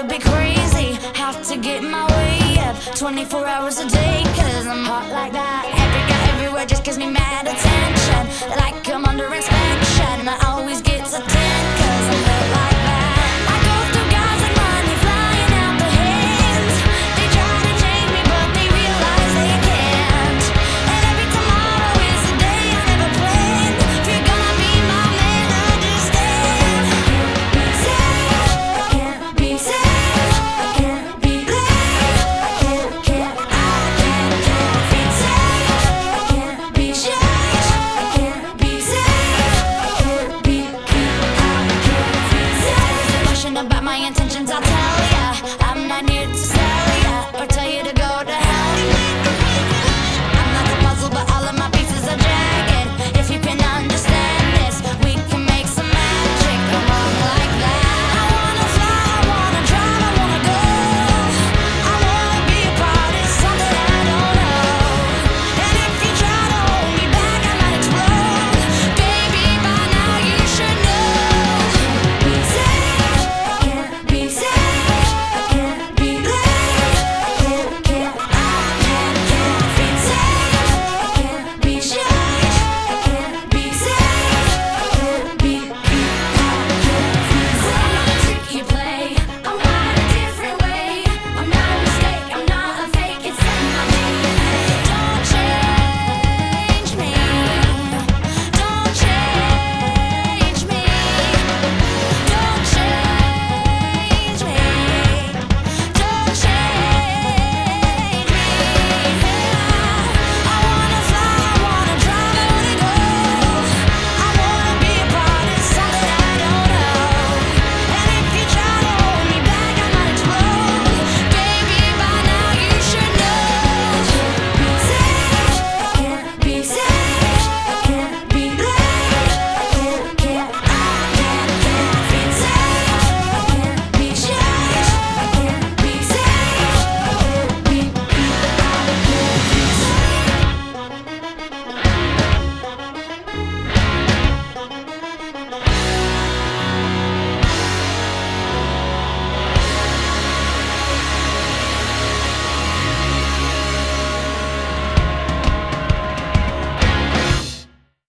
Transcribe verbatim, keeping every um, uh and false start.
a bit crazy, have to get my way up twenty-four hours a day, cause I'm hot like that. Every guy everywhere just gives me mad attention, like I'm under inspection. I always get to ten, cause I'm built like that. I go through guys and money flying out the hands. They try to change me but they realize they can't. And every tomorrow is a day I never planned. If you're gonna be my man, understand. I can't be safe, I can't be safe, I can't be late, I can't, can't, I can't, can't be safe, I can't be safe, I can't be safe, I can't be, I can't be safe. Question about my intentions, I'll tell